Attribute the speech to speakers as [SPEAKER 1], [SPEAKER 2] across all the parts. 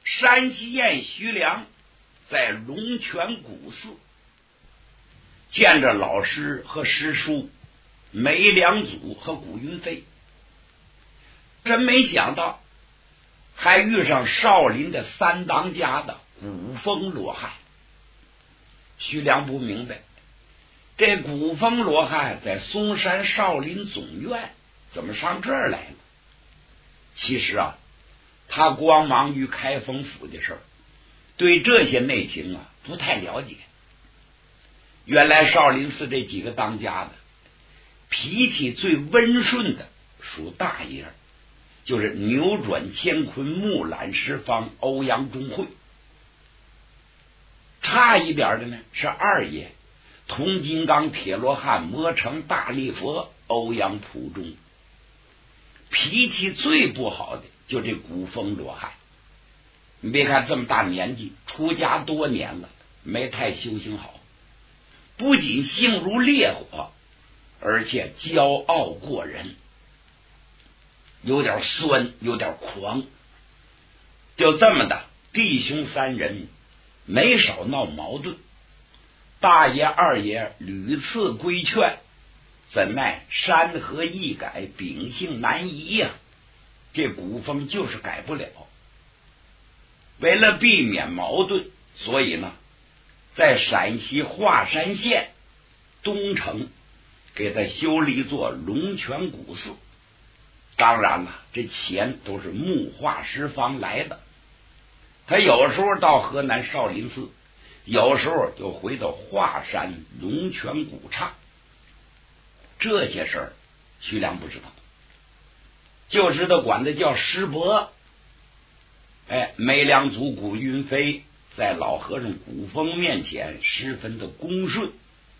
[SPEAKER 1] 山西县徐良在龙泉古寺见着老师和师叔梅良祖和古云飞，真没想到还遇上少林的三当家的古风罗汉。徐良不明白，这古风罗汉在嵩山少林总院怎么上这儿来了？其实啊，他光忙于开封府的事儿，对这些内情啊不太了解。原来少林寺这几个当家的脾气最温顺的属大爷，就是扭转乾坤木兰十方欧阳中会。差一点的呢是二爷铜金刚铁罗汉魔城大力佛欧阳普中。脾气最不好的就这古风罗汉。你别看这么大年纪，出家多年了，没太修行好，不仅性如烈火，而且骄傲过人，有点酸，有点狂。就这么的，弟兄三人没少闹矛盾，大爷二爷屡次规劝，怎奈山河易改，秉性难移呀，这古风就是改不了。为了避免矛盾，所以呢，在陕西华山县东城给他修了一座龙泉古寺。当然了，这钱都是木化十方来的。他有时候到河南少林寺，有时候就回到华山龙泉古刹。这些事儿徐良不知道，就知道管他叫师伯。梅良祖古云飞在老和尚古风面前十分的恭顺。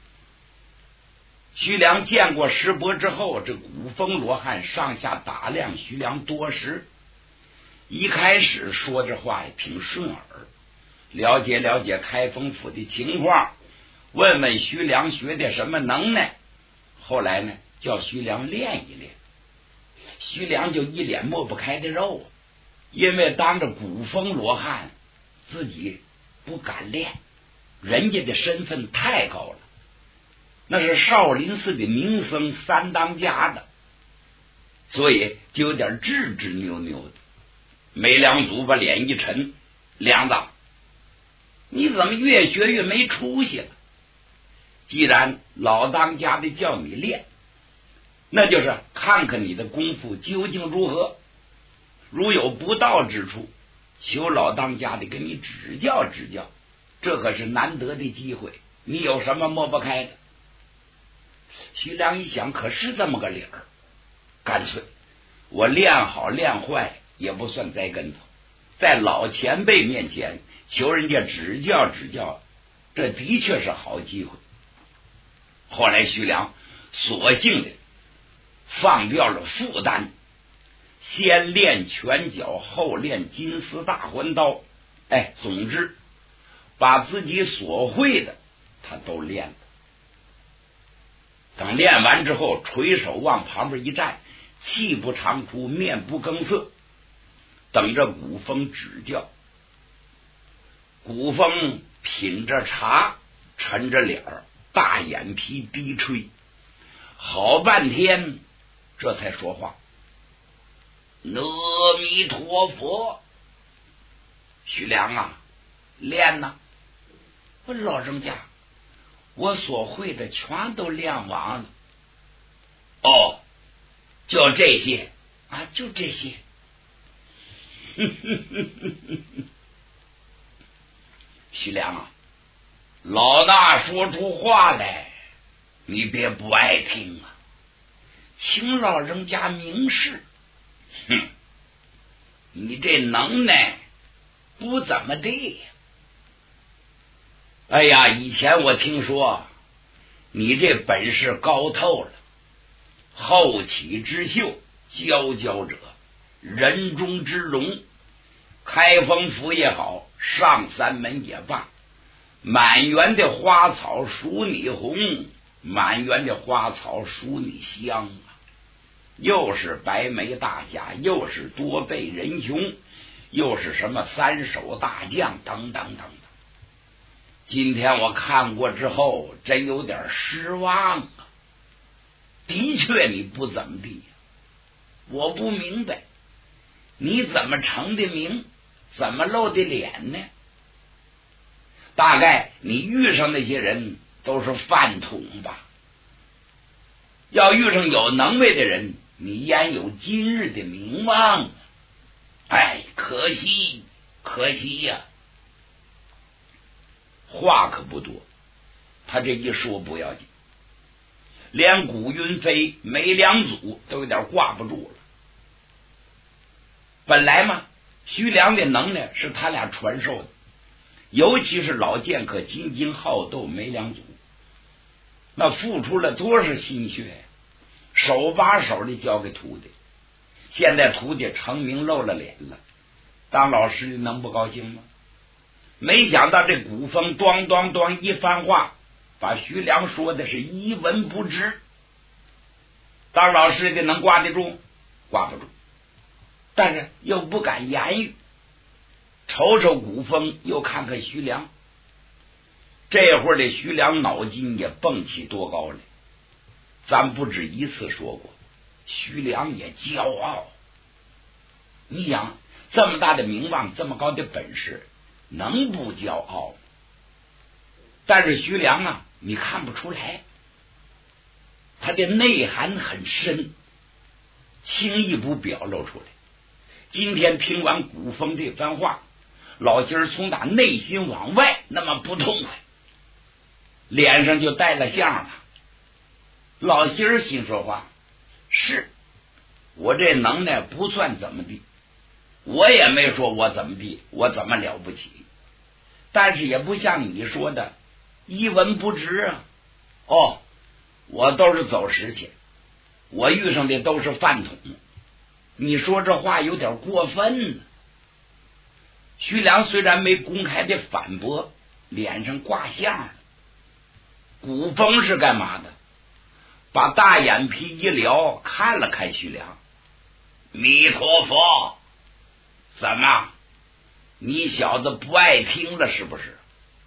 [SPEAKER 1] 徐良见过师伯之后，这古风罗汉上下打量徐良多时，一开始说这话也挺顺耳，了解了解开封府的情况，问问徐良学的什么能耐。后来呢，叫徐良练一练，徐良就一脸抹不开的肉，因为当着古风罗汉自己不敢练，人家的身份太高了，那是少林寺的名僧三当家的，所以就有点吱吱扭扭的。梅良祖把脸一沉，梁子，你怎么越学越没出息了？既然老当家的叫你练，那就是看看你的功夫究竟如何，如有不到之处，求老当家的给你指教指教，这可是难得的机会，你有什么抹不开的？徐良一想，可是这么个理儿，干脆我练好练坏也不算栽跟头，在老前辈面前求人家指教指教，这的确是好机会。后来徐良索性的放掉了负担，先练拳脚，后练金丝大环刀。总之把自己所会的他都练了。等练完之后，垂手往旁边一站，气不长出，面不更色，等着古风指教。古风品着茶，沉着脸儿，大眼皮低垂，好半天这才说话：阿弥陀佛。徐良啊，练呐！我老人家，我所会的全都练完了。哦，就这些啊，就这些。徐良啊，老大说出话来，你别不爱听啊，请老人家明示。你这能耐不怎么地呀。哎呀，以前我听说你这本事高透了，后起之秀，佼佼者，人中之龙。开封府也好，上三门也罢，满园的花草属你红，满园的花草属你香啊！又是白眉大侠，又是多背仁雄， 又是什么3手大将等等等等。今天我看过之后，真有点失望啊！的确，你不怎么地，我不明白你怎么成的名，怎么露的脸呢？大概你遇上那些人都是饭桶吧？要遇上有能耐的人，你焉有今日的名望？哎，可惜，可惜呀！话可不多，他这一说不要紧，连古云飞、梅良祖都有点挂不住了。本来嘛，徐良的能耐是他俩传授的，尤其是老剑客津津好斗梅良祖，那付出了多少心血呀，手把手的教给徒弟。现在徒弟成名露了脸了，当老师能不高兴吗？没想到这古风咣咣咣一番话，把徐良说的是一文不值。当老师的能挂得住？挂不住，但是又不敢言语。瞅瞅古风，又看看徐良，这会儿的徐良脑筋也蹦起多高来。咱不止一次说过，徐良也骄傲。你想，这么大的名望，这么高的本事，能不骄傲吗？但是徐良啊，你看不出来，他的内涵很深，轻易不表露出来。今天听完古风这番话，老今儿从打内心往外那么不痛快，脸上就带了相了。老心儿心说话，是我这能耐不算怎么地，我也没说我怎么地，我怎么了不起，但是也不像你说的一文不值啊。哦，我都是走实去，我遇上的都是饭桶，你说这话有点过分了。徐良虽然没公开的反驳，脸上挂相了。古风是干嘛的？把大眼皮一撩，看了看徐良，弥陀佛，怎么你小子不爱听了是不是？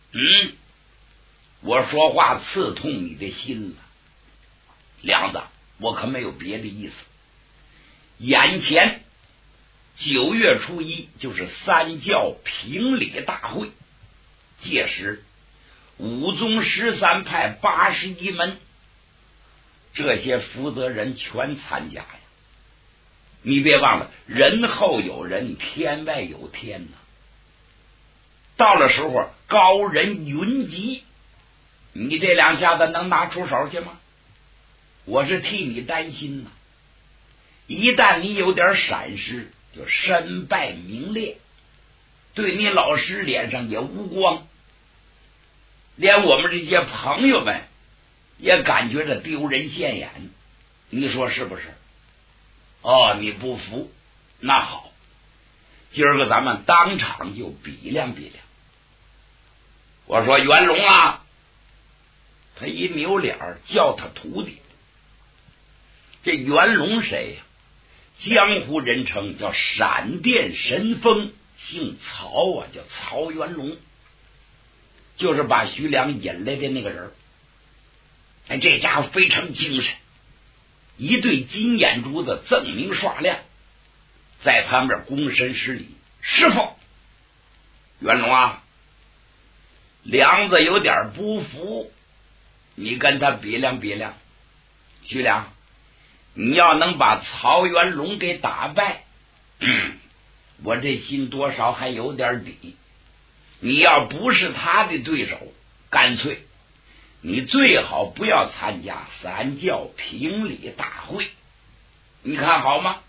[SPEAKER 1] 我说话刺痛你的心了。梁子，我可没有别的意思。眼前9月初1就是三教评理大会，届时武宗13派81门这些负责人全参加呀！你别忘了，人后有人，天外有天呐。到了时候高人云集，你这两下子能拿出手去吗？我是替你担心呐。一旦你有点闪失，就身败名裂，对你老师脸上也无光，连我们这些朋友们也感觉着丢人现眼，你说是不是？哦，你不服？那好，今儿个咱们当场就比量比量。我说袁龙啊，他一扭脸叫他徒弟。这袁龙谁呀？江湖人称叫闪电神锋，姓曹啊，叫曹元龙，就是把徐良引来的那个人。哎，这家伙非常精神，一对金眼珠子锃明刷亮，在旁边躬身施礼。师傅，元龙啊，梁子有点不服，你跟他比量比量。徐良，你要能把曹元龙给打败，我这心多少还有点底。你要不是他的对手，干脆你最好不要参加三教评理大会，你看好吗？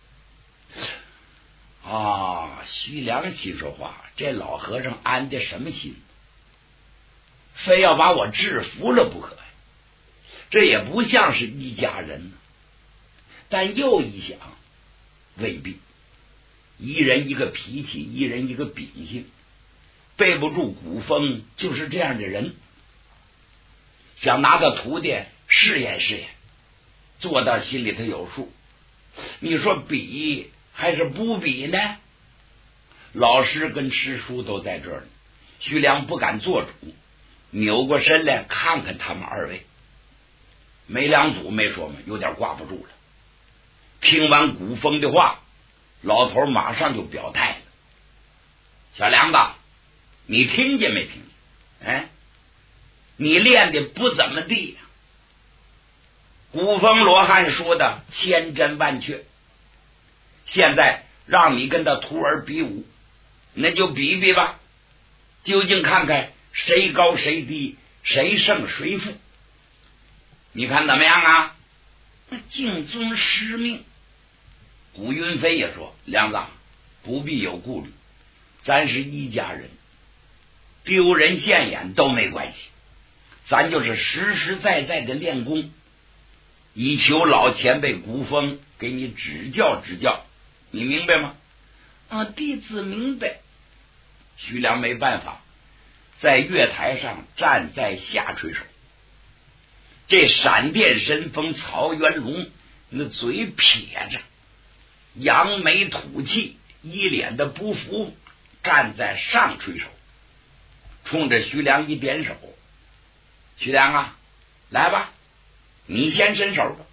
[SPEAKER 1] 啊，徐良心说话，这老和尚安的什么心？非要把我制服了不可呀？这也不像是一家人呢。但又一想，未必，一人一个脾气，一人一个秉性，背不住古风就是这样的人，想拿个徒弟试验试验，做到心里头有数。你说比还是不比呢？ 老师跟师叔都在这儿呢。徐良不敢做主，扭过身来看看他们二位。没两组没说嘛，有点挂不住了。听完古风的话，老头马上就表态了：“小梁子，你听见没听见？哎，你练的不怎么地呀。古风罗汉说的千真万确，现在让你跟他徒儿比武，那就比比吧，究竟看看谁高谁低，谁胜谁负，你看怎么样啊？”敬遵师命。古云飞也说：“梁子，不必有顾虑，咱是一家人，丢人现眼都没关系，咱就是实实在在的练功，以求老前辈古风给你指教指教，你明白吗？”弟子明白。徐良没办法，在月台上站在下垂手。这闪电神锋曹元龙那嘴撇着，扬眉吐气，一脸的不服，站在上垂手，冲着徐良一点手：“徐良啊，来吧，你先伸手吧。”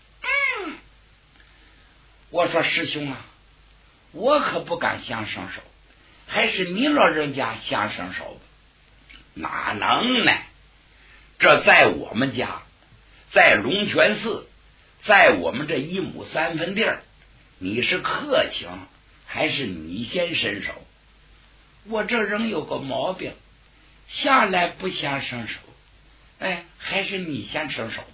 [SPEAKER 1] 我说：“师兄啊，我可不敢先伸手，还是你老人家先伸手吧。”“哪能呢？这在我们家，在龙泉寺，在我们这1亩3分地儿，你是客情，还是你先伸手？我这人有个毛病，向来不先伸手。还是你先伸手吧。”“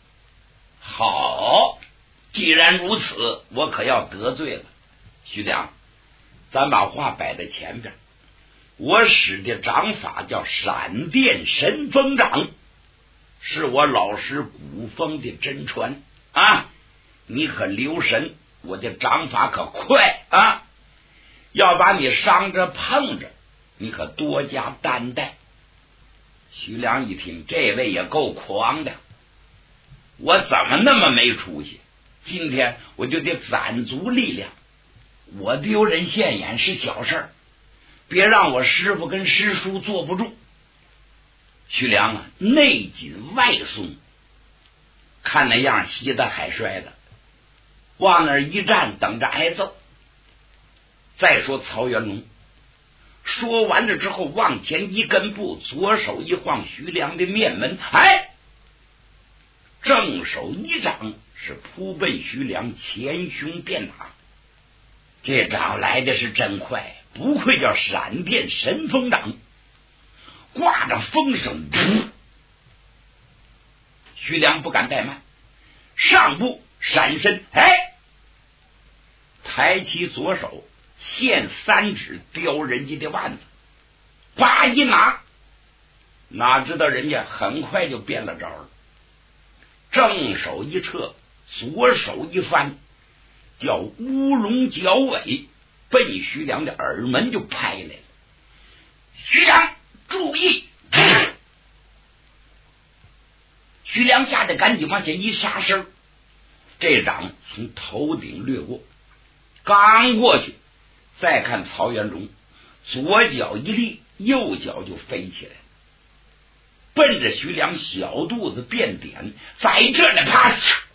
[SPEAKER 1] 好，既然如此，我可要得罪了。徐良，咱把话摆在前边，我使的掌法叫闪电神风掌，是我老师古风的真传啊！你可留神，我的掌法可快啊！要把你伤着碰着，你可多加担待。”徐良一听，这位也够狂的，我怎么那么没出息？今天我就得攒足力量，我丢人现眼是小事儿，别让我师傅跟师叔坐不住。徐良啊，内紧外松，看那样稀的海摔的，往那儿一站，等着挨揍。再说曹元龙，说完了之后往前一跟步，左手一晃徐良的面门，正手一掌是扑奔徐良前胸便打。这掌来的是真快，不愧叫闪电神风掌，挂着风声，徐良不敢怠慢，上步闪身，抬起左手，现3指叼人家的腕子，叭一拿，哪知道人家很快就变了招了，正手一撤，左手一翻，叫乌龙脚尾，奔徐良的耳门就拍来了。徐良注意！徐良吓得赶紧往前一杀身，这掌从头顶掠过，刚过去，再看曹元龙左脚一立，右脚就飞起来，奔着徐良小肚子变点，在这呢，啪！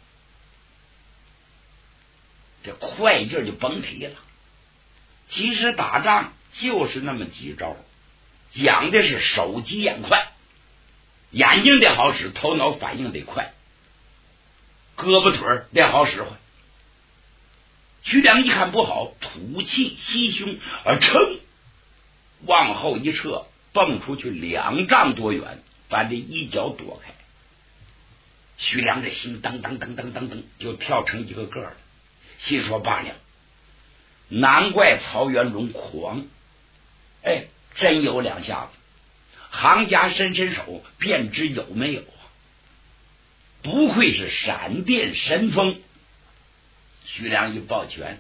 [SPEAKER 1] 这快劲就甭提了。其实打仗就是那么几招，讲的是手疾眼快，眼睛得好使，头脑反应得快，胳膊腿得好使唤。徐良一看不好，吐气吸胸，撑往后一撤，蹦出去2丈多远，把这一脚躲开。徐良这心噔噔噔噔噔噔就跳成一个个了，心说罢了，难怪曹元龙狂，真有2下子，行家伸手便知有没有啊！不愧是闪电神锋。徐良一抱拳，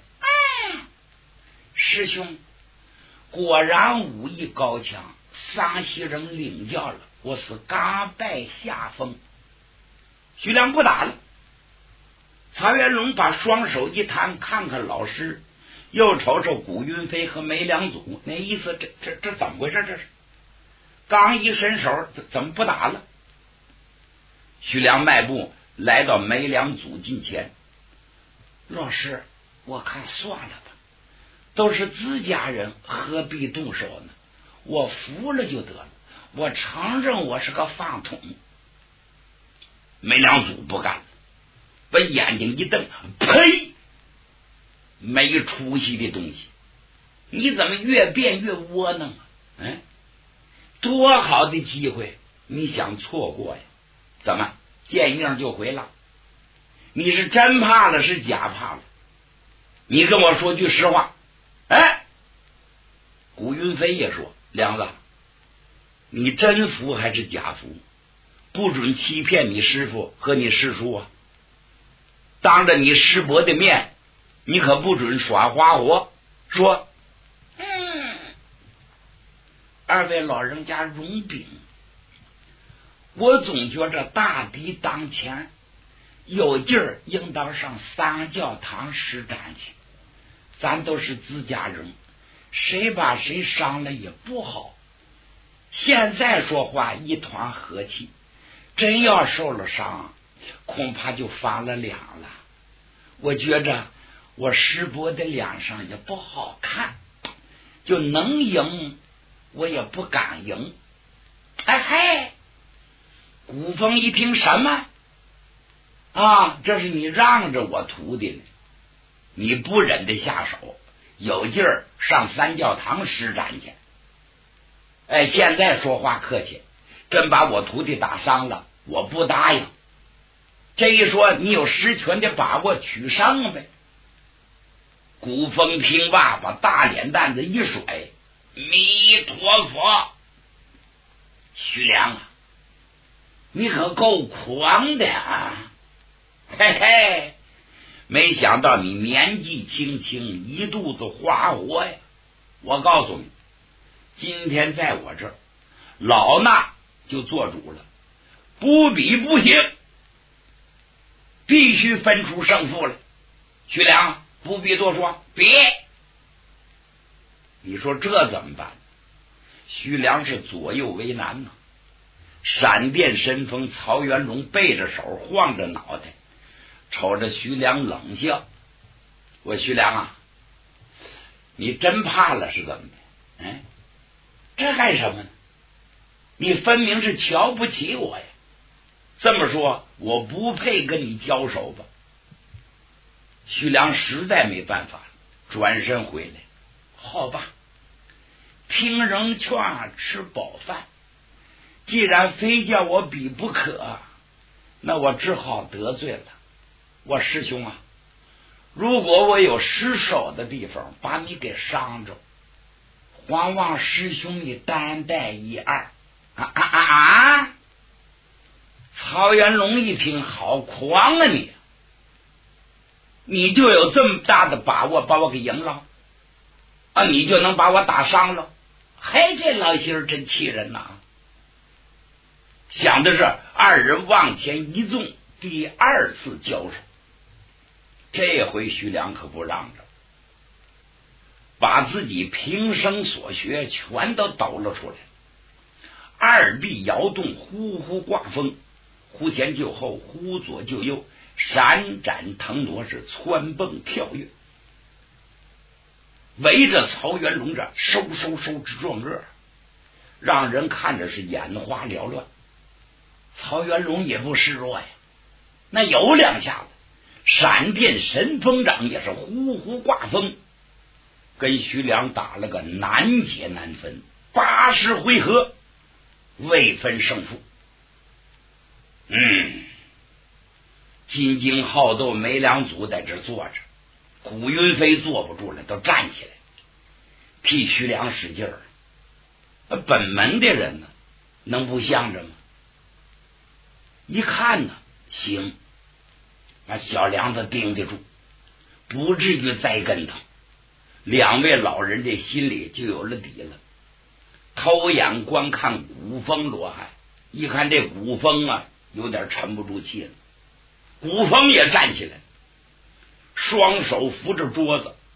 [SPEAKER 1] 师兄果然武艺高强，桑西人领教了，我是甘拜下风。徐良不打了。曹元龙把双手一摊，看看老师， 又瞅瞅古云飞和梅良祖，那意思这怎么回事？这是刚一伸手，怎么不打了？徐良迈步来到梅良祖近前，老师，我看算了吧，都是自家人，何必动手呢？我服了就得了，我承认我是个放桶。梅良祖不干了，把眼睛一瞪，呸！没出息的东西，你怎么越变越窝囊啊？多好的机会，你想错过呀？怎么见影就回了？你是真怕了是假怕了？你跟我说句实话。古云飞也说，梁子，你真服还是假服？不准欺骗你师傅和你师叔啊！当着你师伯的面，你可不准耍花活。说，二位老人家容禀，我总觉着大敌当前，有劲儿应当上三教堂施展去。咱都是自家人，谁把谁伤了也不好。现在说话一团和气，真要受了伤，恐怕就翻了脸了。我觉着我师伯的脸上也不好看，就能赢我也不敢赢。古风一听，什么啊？这是你让着我徒弟呢，你不忍得下手，有劲儿上三教堂施展去。现在说话客气，真把我徒弟打伤了，我不答应。这一说，你有实权的把握取胜呗。古风听罢，把大脸蛋子一甩，弥陀佛！徐良啊，你可够狂的啊！没想到你年纪轻轻，一肚子花火呀！我告诉你，今天在我这儿，老衲就做主了，不比不行，必须分出胜负来。徐良，不必多说，别！你说这怎么办？徐良是左右为难呢。闪电神风曹元龙背着手，晃着脑袋，瞅着徐良冷笑。我徐良啊，你真怕了是怎么的？这干什么呢？你分明是瞧不起我呀！这么说，我不配跟你交手吧？徐良实在没办法，转身回来。好吧，听人劝，吃饱饭。既然非叫我比不可，那我只好得罪了。我师兄啊，如果我有失手的地方，把你给伤着，还望师兄你担待一二。曹元龙一听，好狂啊你！你就有这么大的把握把我给赢了啊？你就能把我打伤了？这老心儿真气人呐！想的是二人往前一纵，第二次交手。这回徐良可不让着，把自己平生所学全都抖了出来，二臂摇动，呼呼挂风，忽前就后，忽左就右，闪展腾挪，是蹿蹦跳跃，围着曹元龙这收直撞个，让人看着是眼花缭乱。曹元龙也不示弱呀，那有两下子，闪电神风掌也是呼呼挂风，跟徐良打了个难解难分，80回合未分胜负。金睛好斗梅良祖在这坐着，古云飞坐不住了，都站起来替徐良使劲儿。本门的人呢，能不向着吗？一看呢，行，把小梁子盯得住，不至于栽跟头。两位老人这心里就有了底了，偷眼观看古风罗汉，一看这古风啊，有点沉不住气了。古风也站起来，双手扶着桌子，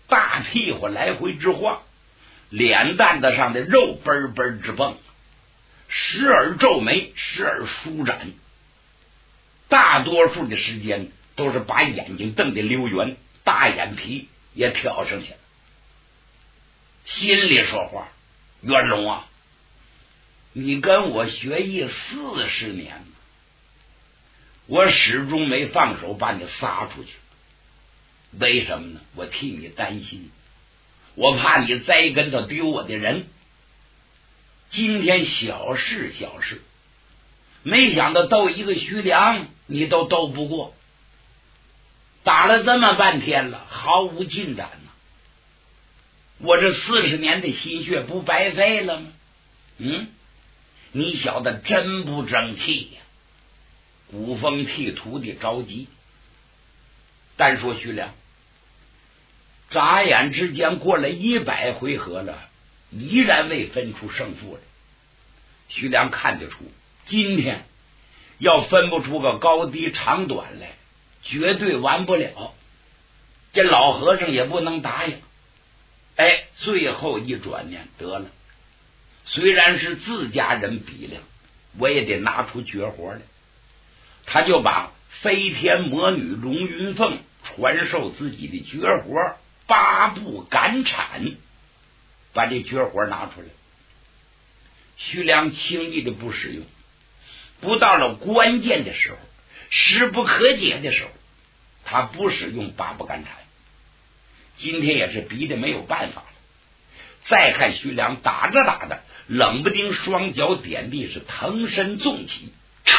[SPEAKER 1] 大屁股来回直晃，脸蛋子上的肉嘣嘣直蹦，时而皱眉，时而舒展，大多数的时间都是把眼睛瞪得溜圆，大眼皮也挑上去了，心里说话：元龙啊，你跟我学艺40年，我始终没放手把你撒出去。为什么呢？我替你担心，我怕你栽跟头丢我的人。今天小事小事，没想到斗一个徐良你都斗不过，打了这么半天了，毫无进展呢。我这40年的心血不白费了吗？你小子真不争气呀！古风替徒弟着急。单说徐良，眨眼之间过了100回合了，依然未分出胜负来。徐良看得出，今天要分不出个高低长短来，绝对完不了。这老和尚也不能答应。最后一转念，得了，虽然是自家人比量，我也得拿出绝活来。他就把飞天魔女龙云凤传授自己的绝活8步赶铲，把这绝活拿出来。徐良轻易的不使用，不到了关键的时候，势不可解的时候，他不使用8步赶铲。今天也是逼得没有办法了。再看徐良打着打着，冷不丁双脚点地，是腾身纵起，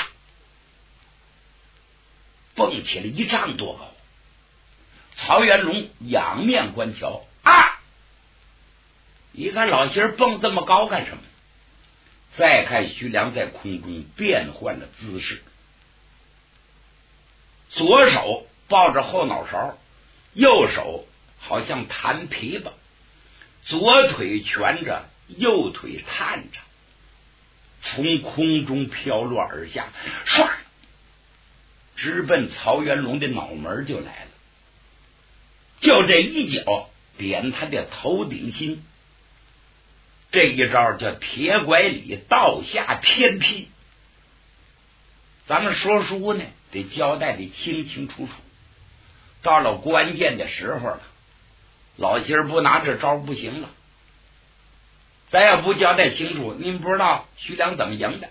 [SPEAKER 1] 蹦起了1丈多高。曹元龙仰面观瞧，一看老仙儿蹦这么高干什么？再看徐良在空中变换了姿势，左手抱着后脑勺，右手好像弹琵琶，左腿蜷着，右腿探着，从空中飘落而下，唰，直奔曹元龙的脑门就来了。就这一脚点他的头顶心，这一招叫铁拐李倒下天劈。咱们说书呢，得交代的清清楚楚，到了关键的时候了，老仙儿不拿这招不行了。咱要不交代清楚，您不知道徐良怎么赢的。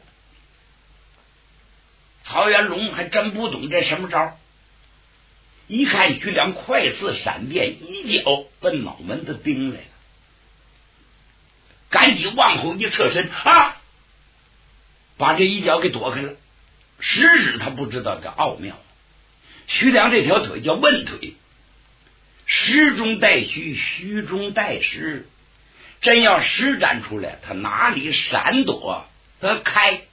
[SPEAKER 1] 曹元龙还真不懂这什么招，一看徐良快似闪电，一脚奔脑门子钉来了，赶紧往后一侧身，把这一脚给躲开了。时日他不知道这奥妙，徐良这条腿叫问腿，实中带虚，虚中带实，真要施展出来，他哪里闪躲得开？